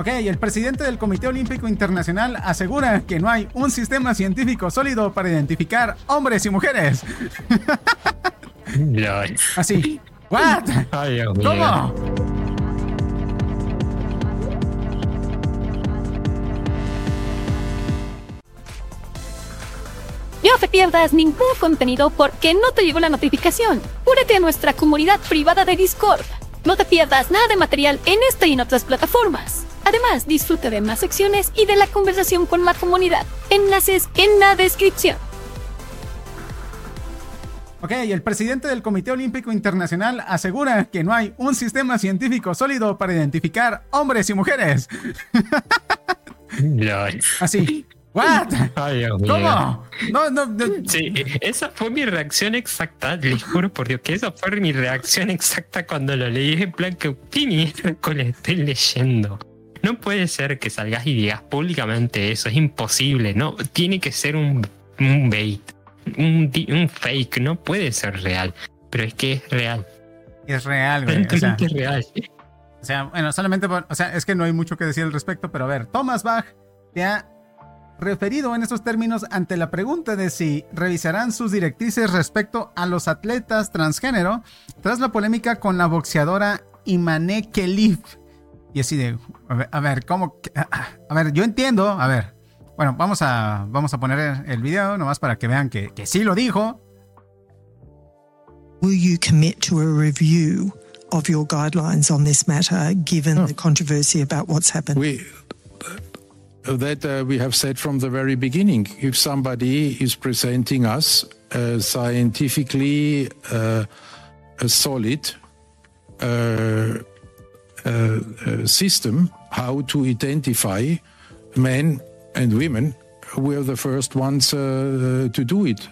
Ok, el presidente del Comité Olímpico Internacional asegura que no hay un sistema científico sólido para identificar hombres y mujeres. Así. ¿What? Ay, Dios mío. ¿Cómo? No te pierdas ningún contenido porque no te llegó la notificación. Únete a nuestra comunidad privada de Discord. No te pierdas nada de material en esta y en otras plataformas. Además, disfruta de más secciones y de la conversación con la comunidad. Enlaces en la descripción. Ok, el presidente del Comité Olímpico Internacional asegura que no hay un sistema científico sólido para identificar hombres y mujeres. Así. ¿What? Ay, Dios mío. ¿Cómo? No. Sí, esa fue mi reacción exacta. Les juro por Dios que esa fue mi reacción exacta cuando lo leí. En plan, ¿qué miércoles estoy leyendo? No puede ser que salgas y digas públicamente eso. Es imposible. No, tiene que ser un bait. Un fake. No puede ser real. Pero es que es real. Es real, güey. Aparentemente es real. O sea, bueno, solamente es que no hay mucho que decir al respecto, pero a ver, Thomas Bach te ha referido en estos términos ante la pregunta de si revisarán sus directrices respecto a los atletas transgénero tras la polémica con la boxeadora Imane Khelif. Y así de, a ver, ¿cómo? A ver, yo entiendo, a ver. Bueno, vamos a poner el video nomás para que vean que sí lo dijo. Will you commit to a review of your guidelines on this matter, given the controversy about what's happened? We have said from the very beginning, if somebody is presenting us a scientifically a solid system how to identify men and women, we're the first ones to do it.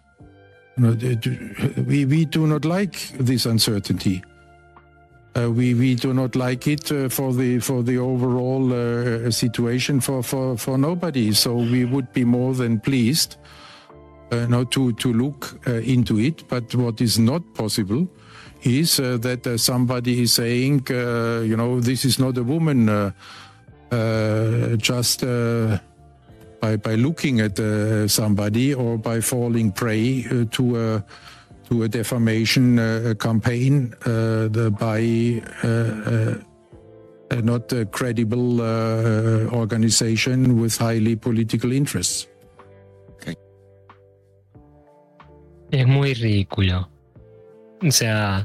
We do not like this uncertainty. We do not like it for the overall situation for nobody. So we would be more than pleased to look into it. But what is not possible is that somebody is saying, this is not a woman just by looking at somebody or by falling prey to a defamation campaign by a not a credible organization with highly political interests. Okay. Es muy ridículo. O sea,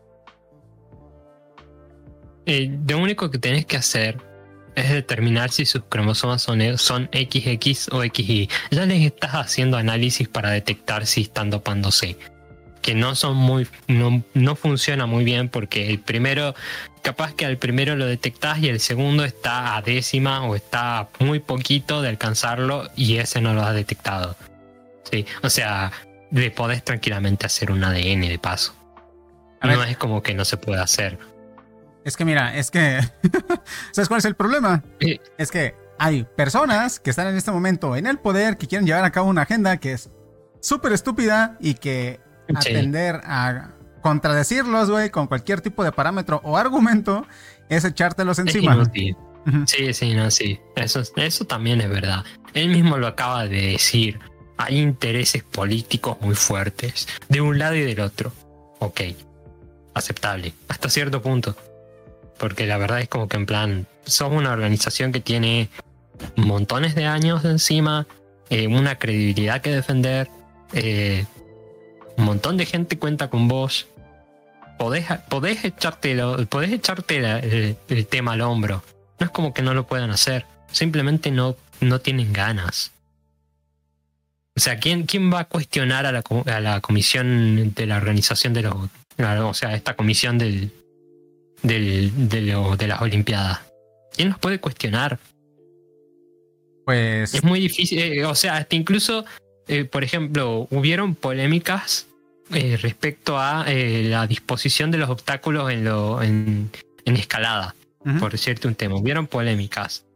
lo único que tenés que hacer es determinar si sus cromosomas son XX o XY. Ya les estás haciendo análisis para detectar si están dopándose. Que no funciona muy bien porque el primero, capaz que al primero lo detectás y el segundo está a décima o está muy poquito de alcanzarlo y ese no lo has detectado. Sí, o sea, le podés tranquilamente hacer un ADN de paso. No es como que no se puede hacer. Es que mira, ¿sabes cuál es el problema? Sí. Es que hay personas que están en este momento en el poder que quieren llevar a cabo una agenda que es súper estúpida y que atender a contradecirlos, güey, con cualquier tipo de parámetro o argumento es echártelos encima. Uh-huh. Sí. Eso también es verdad. Él mismo lo acaba de decir. Hay intereses políticos muy fuertes de un lado y del otro. Ok, aceptable hasta cierto punto. Porque la verdad es como que en plan, sos una organización que tiene montones de años encima, una credibilidad que defender, un montón de gente cuenta con vos. Podés echarte el tema al hombro. No es como que no lo puedan hacer. Simplemente no tienen ganas. O sea, ¿quién va a cuestionar a la comisión de la organización de los... O sea, esta comisión de las Olimpiadas? ¿Quién los puede cuestionar? Pues... Es muy difícil. O sea, hasta incluso... por ejemplo, hubieron polémicas respecto a la disposición de los obstáculos en escalada, uh-huh. Por decirte un tema. Hubieron polémicas.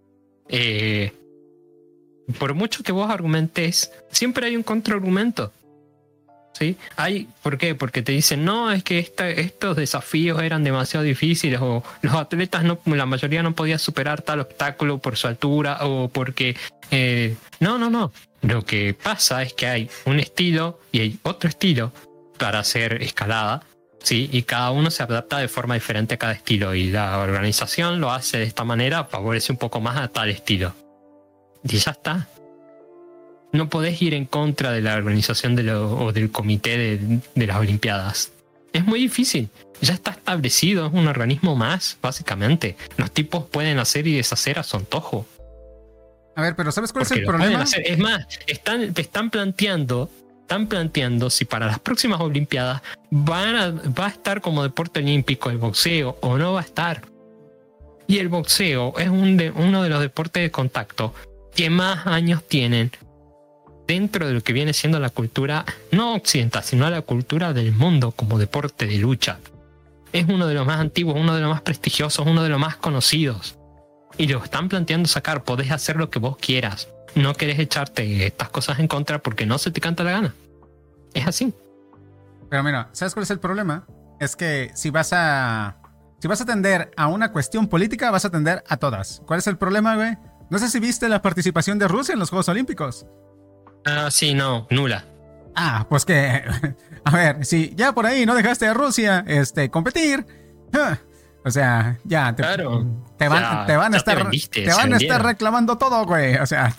Por mucho que vos argumentes, siempre hay un contraargumento. ¿sí? ¿Por qué? Porque te dicen, no, es que estos desafíos eran demasiado difíciles, o los atletas, la mayoría no podía superar tal obstáculo por su altura, o porque... No. Lo que pasa es que hay un estilo y hay otro estilo para hacer escalada, ¿sí? Y cada uno se adapta de forma diferente a cada estilo, y la organización lo hace de esta manera, favorece un poco más a tal estilo. Y ya está. No podés ir en contra de la organización o del comité de las Olimpiadas. Es muy difícil. Ya está establecido, es un organismo más, básicamente. Los tipos pueden hacer y deshacer a su antojo. A ver, pero ¿sabes cuál Porque es el problema? Es más, están planteando si para las próximas Olimpiadas va a estar como deporte olímpico el boxeo o no va a estar. Y el boxeo es uno de los deportes de contacto que más años tienen dentro de lo que viene siendo la cultura no occidental, sino la cultura del mundo como deporte de lucha. Es uno de los más antiguos, uno de los más prestigiosos, uno de los más conocidos. Y lo están planteando sacar. Podés hacer lo que vos quieras. No querés echarte estas cosas en contra porque no se te canta la gana. Es así. Pero mira, ¿sabes cuál es el problema? Es que si vas a atender a una cuestión política, vas a atender a todas. ¿Cuál es el problema, güey? No sé si viste la participación de Rusia en los Juegos Olímpicos. Ah, sí, no, nula. Ah, pues que... A ver, si ya por ahí no dejaste a Rusia competir... O sea, ya te van a estar reclamando todo, güey. O sea...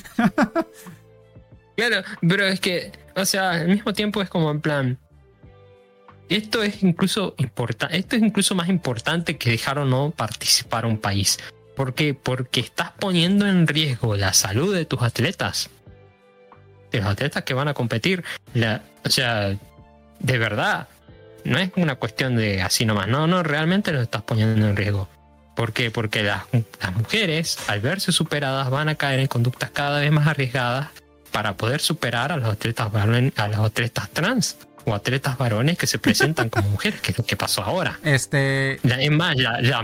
Claro, pero es que... O sea, al mismo tiempo es como en plan... Esto es incluso más importante que dejar o no participar un país. ¿Por qué? Porque estás poniendo en riesgo la salud de tus atletas. De los atletas que van a competir. O sea, de verdad, no es una cuestión de así nomás. No, realmente los estás poniendo en riesgo. ¿Por qué? Porque las mujeres, al verse superadas, van a caer en conductas cada vez más arriesgadas para poder superar a los atletas trans o atletas varones que se presentan como mujeres, que es lo que pasó ahora. Es más,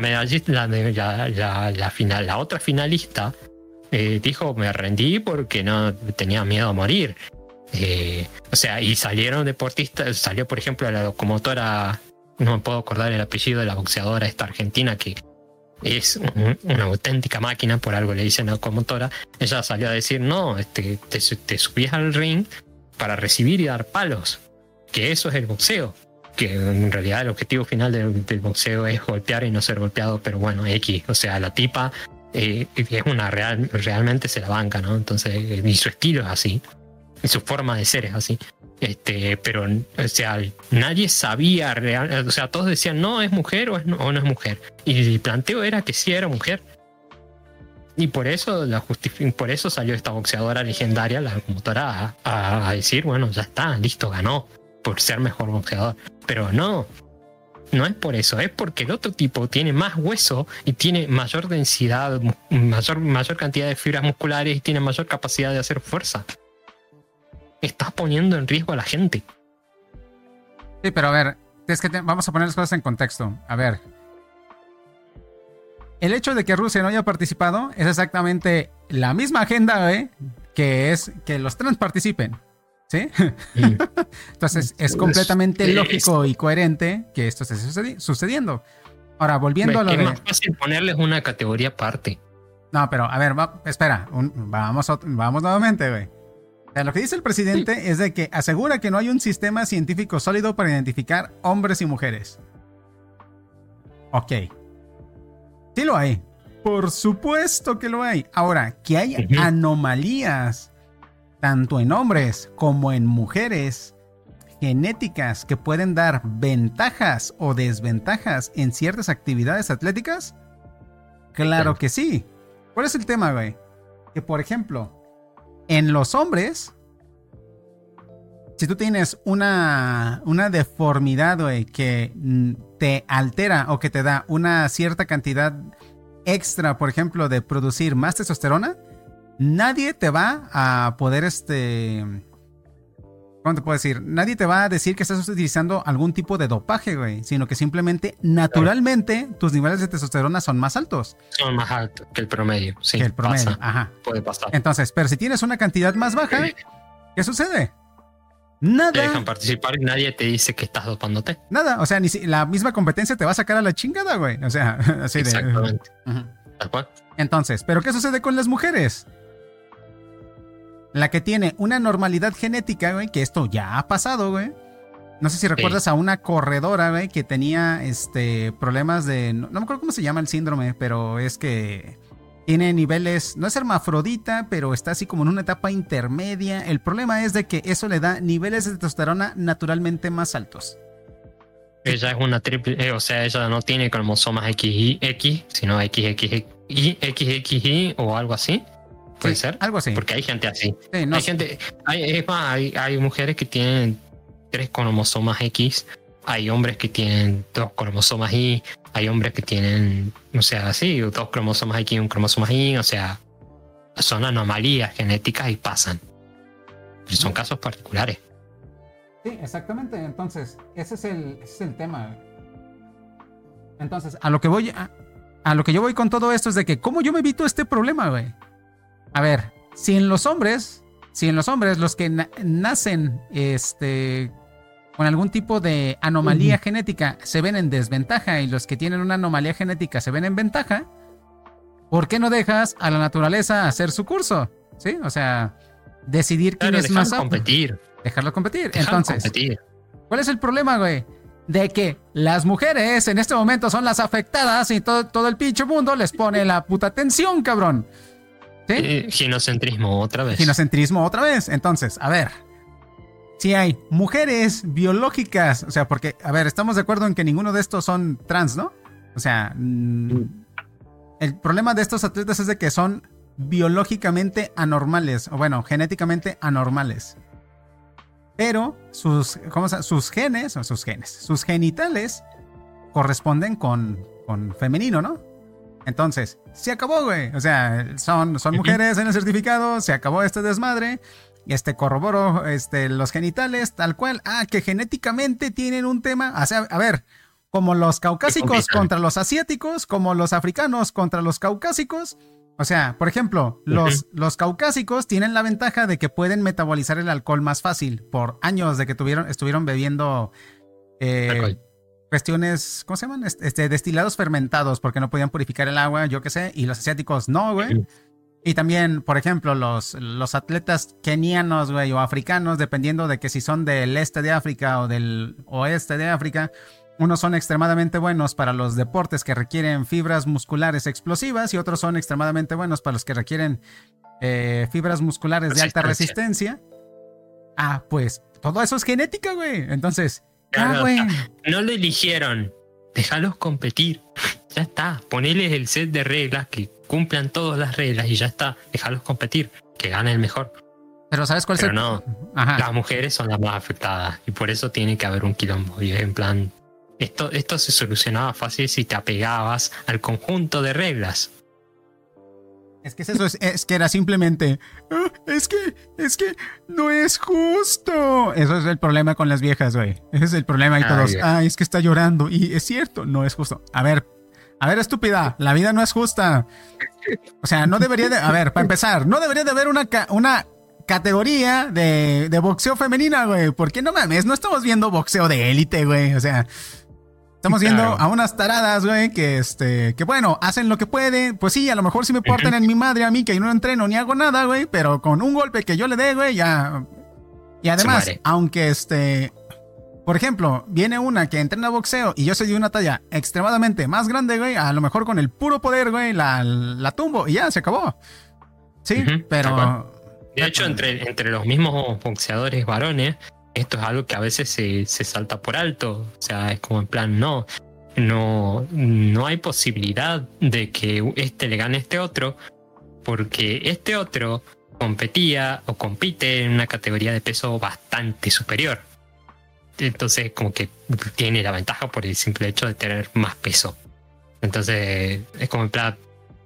la otra finalista dijo, me rendí porque no tenía miedo a morir. O sea, y salieron deportistas, salió por ejemplo la locomotora, no me puedo acordar el apellido de la boxeadora esta argentina que es una auténtica máquina, por algo le dicen locomotora. Ella salió a decir, no, te subías al ring para recibir y dar palos, que eso es el boxeo, que en realidad el objetivo final del boxeo es golpear y no ser golpeado, pero bueno, o sea, la tipa es realmente se la banca, ¿no? Entonces, y su estilo es así, y su forma de ser es así. Pero, o sea, nadie sabía o sea, todos decían, no, es mujer o no es mujer. Y el planteo era que sí era mujer. Y por eso salió esta boxeadora legendaria, la locomotora, a decir, bueno, ya está, listo, ganó por ser mejor boxeador. Pero no es por eso, es porque el otro tipo tiene más hueso y tiene mayor densidad, mayor cantidad de fibras musculares y tiene mayor capacidad de hacer fuerza. Estás poniendo en riesgo a la gente. Sí, pero a ver, es que vamos a poner las cosas en contexto. A ver, el hecho de que Rusia no haya participado es exactamente la misma agenda, que es que los trans participen, ¿sí? Entonces es completamente lógico y coherente que esto esté sucediendo. Ahora, volviendo a lo de... Es más fácil ponerles una categoría aparte. No, pero a ver, espera, vamos nuevamente, güey. O sea, lo que dice el presidente es de que asegura que no hay un sistema científico sólido para identificar hombres y mujeres. Ok. Sí lo hay. Por supuesto que lo hay. Ahora, que hay anomalías, tanto en hombres como en mujeres, genéticas que pueden dar ventajas o desventajas en ciertas actividades atléticas. Claro que sí. ¿Cuál es el tema, güey? Que, por ejemplo, en los hombres, si tú tienes una deformidad, güey, que te altera o que te da una cierta cantidad extra, por ejemplo, de producir más testosterona, nadie te va a poder, ¿cómo te puedo decir? Nadie te va a decir que estás utilizando algún tipo de dopaje, güey, sino que simplemente, naturalmente, tus niveles de testosterona son más altos. Son más altos que el promedio, sí. Que el promedio, pasa. ajá. Puede pasar. Entonces, pero si tienes una cantidad más baja, ¿qué sucede? Nada. Te dejan participar y nadie te dice que estás dopándote. Nada, o sea, la misma competencia te va a sacar a la chingada, güey. O sea, así de... Exactamente. Tal cual. Entonces, ¿pero qué sucede con las mujeres? La que tiene una normalidad genética, güey, que esto ya ha pasado, güey. No sé si recuerdas a una corredora, güey, que tenía problemas de... No me acuerdo cómo se llama el síndrome, pero es que tiene niveles... No es hermafrodita, pero está así como en una etapa intermedia. El problema es de que eso le da niveles de testosterona naturalmente más altos. Ella es una triple... o sea, ella no tiene cromosomas XY, sino XXY o algo así. ¿Puede ser? Algo así. Porque hay gente así. Sí, no hay gente... Hay mujeres que tienen 3 cromosomas X, hay hombres que tienen 2 cromosomas Y, hay hombres que tienen, o sea, sí, 2 cromosomas X y 1 cromosoma Y, o sea, son anomalías genéticas y pasan. Pero son casos particulares. Sí, exactamente. Entonces, ese es el tema. Entonces, a lo que yo voy con todo esto es de que, ¿cómo yo me evito este problema, güey? A ver, si en los hombres los que nacen con algún tipo de anomalía genética se ven en desventaja y los que tienen una anomalía genética se ven en ventaja, ¿por qué no dejas a la naturaleza hacer su curso? ¿Sí? O sea, decidir quién es más apto. Dejarlo competir. Entonces, ¿cuál es el problema, güey? De que las mujeres en este momento son las afectadas y todo el pinche mundo les pone la puta atención, cabrón. ¿Sí? Ginocentrismo otra vez. Entonces, a ver, si hay mujeres biológicas, o sea, porque, a ver, estamos de acuerdo en que ninguno de estos son trans, ¿no? O sea, el problema de estos atletas es de que son biológicamente anormales, o bueno, genéticamente anormales. Pero sus genitales corresponden con femenino, ¿no? Entonces, se acabó, güey. O sea, son mujeres en el certificado, se acabó este desmadre. Corroboro los genitales, tal cual. Que genéticamente tienen un tema. O sea, a ver, como los caucásicos contra los asiáticos, como los africanos contra los caucásicos. O sea, por ejemplo, los caucásicos tienen la ventaja de que pueden metabolizar el alcohol más fácil por años de que estuvieron bebiendo cuestiones, ¿cómo se llaman? Destilados fermentados porque no podían purificar el agua, yo qué sé, y los asiáticos no, güey. Y también, por ejemplo, los atletas kenianos, güey, o africanos, dependiendo de que si son del este de África o del oeste de África, unos son extremadamente buenos para los deportes que requieren fibras musculares explosivas y otros son extremadamente buenos para los que requieren fibras musculares de alta resistencia. Pues todo eso es genética, güey. Entonces, güey. No lo eligieron. Déjalos competir. Ya está. Poneles el set de reglas que cumplan todas las reglas y ya está. Déjalos competir. Que gane el mejor. Pero ¿sabes cuál es el...? No. Ajá. Las mujeres son las más afectadas y por eso tiene que haber un quilombo. Y es en plan... Esto se solucionaba fácil si te apegabas al conjunto de reglas. Es que eso es que era simplemente... Es que no es justo. Eso es el problema con las viejas, güey. Ese es el problema y todos... es que está llorando. Y es cierto, no es justo. A ver, estúpida. La vida no es justa. O sea, no debería de... A ver, para empezar, no debería de haber una categoría de boxeo femenina, güey. ¿Por qué no mames? No estamos viendo boxeo de élite, güey. O sea... Estamos viendo a unas taradas, güey, que bueno, hacen lo que pueden. Pues sí, a lo mejor sí me portan en mi madre a mí, que yo no entreno ni hago nada, güey, pero con un golpe que yo le dé, güey, ya. Y además, aunque por ejemplo, viene una que entrena boxeo y yo soy de una talla extremadamente más grande, güey, a lo mejor con el puro poder, güey, la tumbo y ya, se acabó. Sí, pero... De hecho, entre los mismos boxeadores varones, esto es algo que a veces se salta por alto. O sea, es como en plan, no hay posibilidad de que le gane a este otro, porque este otro competía o compite en una categoría de peso bastante superior. Entonces, como que tiene la ventaja por el simple hecho de tener más peso. Entonces, es como en plan...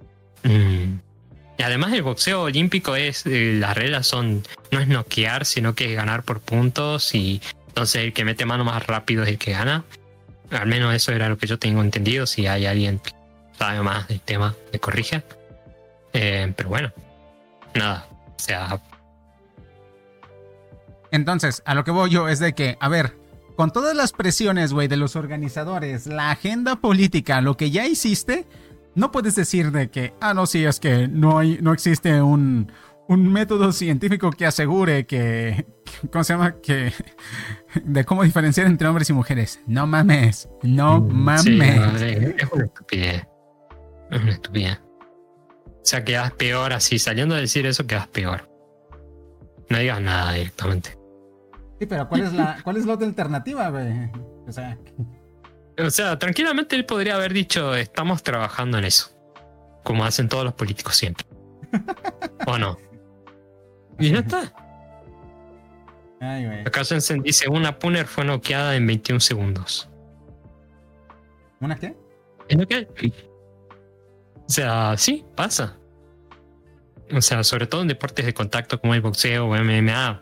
Y además el boxeo olímpico las reglas no es noquear, sino que es ganar por puntos, y entonces el que mete mano más rápido es el que gana. Al menos eso era lo que yo tengo entendido. Si hay alguien que sabe más del tema, me corrija. Pero bueno, nada, o sea, Entonces, a lo que voy yo es de que, a ver, con todas las presiones, güey, de los organizadores, la agenda política, lo que ya hiciste, no puedes decir de que, no, sí, es que no existe un método científico que asegure que, ¿cómo se llama? Que, de cómo diferenciar entre hombres y mujeres. No mames, no mames. Sí, es una estupidez. Es una estupidez. O sea, quedas peor así, saliendo a decir eso quedas peor. No digas nada directamente. Sí, pero ¿cuál es la otra alternativa, güey? O sea, tranquilamente él podría haber dicho, estamos trabajando en eso. Como hacen todos los políticos siempre. ¿O no? Y ya está. Ay, güey. Acá Jensen dice, una Punner fue noqueada en 21 segundos. ¿Una qué? ¿Es lo que hay? O sea, sí, pasa. O sea, sobre todo en deportes de contacto como el boxeo o MMA.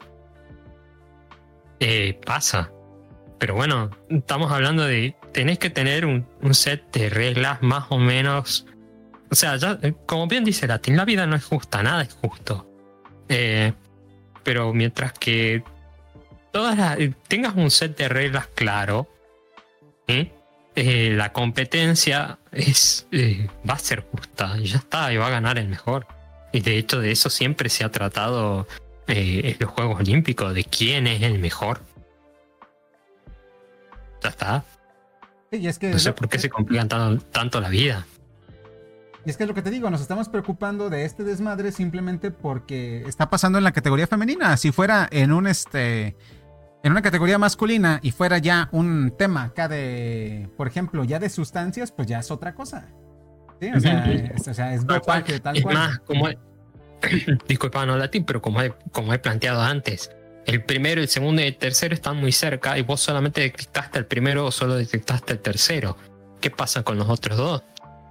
Pasa. Pero bueno, estamos hablando de... Tenés que tener un set de reglas más o menos... O sea, ya, como bien dice Latin, la vida no es justa, nada es justo. Pero mientras que tengas un set de reglas claro, la competencia va a ser justa y ya está, y va a ganar el mejor. Y de hecho de eso siempre se ha tratado en los Juegos Olímpicos, de quién es el mejor. Ya está. Sí, y es que no sé por qué se complican tanto la vida. Y es que es lo que te digo, nos estamos preocupando de este desmadre simplemente porque está pasando en la categoría femenina. Si fuera en una categoría masculina y fuera ya un tema acá de, por ejemplo, ya de sustancias, pues ya es otra cosa. Sí, o sea, es dopaje, tal cual. Es más, como disculpa, no Latín, pero como he planteado antes, el primero, el segundo y el tercero están muy cerca y vos solamente detectaste el primero o solo detectaste el tercero. ¿Qué pasa con los otros dos?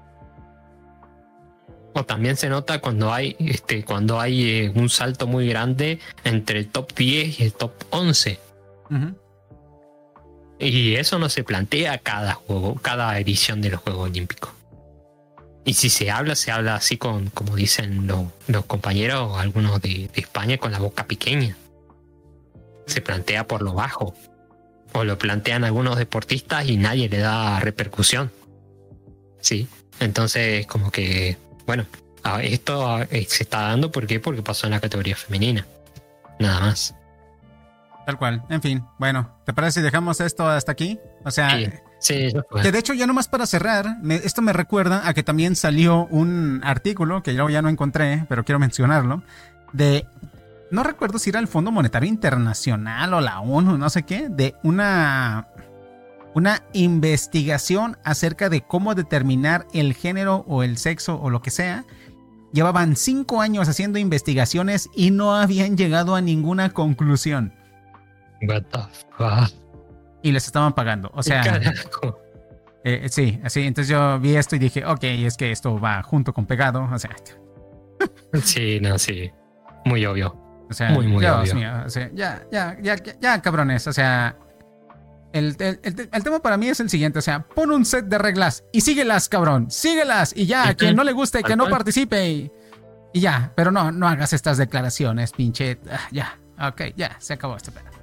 O también se nota cuando hay un salto muy grande entre el top 10 y el top 11. Uh-huh. Y eso no se plantea cada edición de los Juegos Olímpicos. Y si se habla así como dicen los compañeros o algunos de España, con la boca pequeña. Se plantea por lo bajo. O lo plantean algunos deportistas y nadie le da repercusión. Sí. Entonces, como que, bueno, esto se está dando porque pasó en la categoría femenina. Nada más. Tal cual. En fin, bueno, ¿te parece si dejamos esto hasta aquí? O sea, sí, que de hecho ya nomás para cerrar, esto me recuerda a que también salió un artículo que yo ya no encontré, pero quiero mencionarlo, no recuerdo si era el Fondo Monetario Internacional o la ONU, no sé qué, de una investigación acerca de cómo determinar el género o el sexo o lo que sea. Llevaban 5 años haciendo investigaciones y no habían llegado a ninguna conclusión. What the fuck? Y les estaban pagando, o sea, sí, así. Entonces yo vi esto y dije, ok, es que esto va junto con pegado, o sea. Sí, no, sí, muy obvio. O sea, muy Dios obvio. Mío, o sea, ya, cabrones, o sea, el tema para mí es el siguiente, o sea, pon un set de reglas y síguelas, cabrón, síguelas y ya, quien no le guste, que no participe y ya, pero no hagas estas declaraciones, pinche, ya, ok, ya, se acabó este pedo.